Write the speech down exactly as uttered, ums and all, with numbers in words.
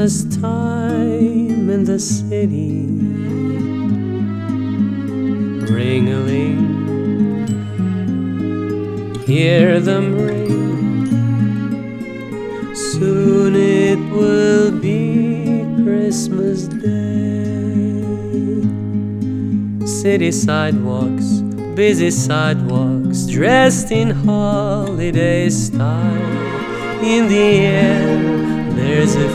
Christmas time in the city. Ring-a-ling, hear them ring. Soon it will be Christmas Day. City sidewalks, busy sidewalks, dressed in holiday style. In the air, there's a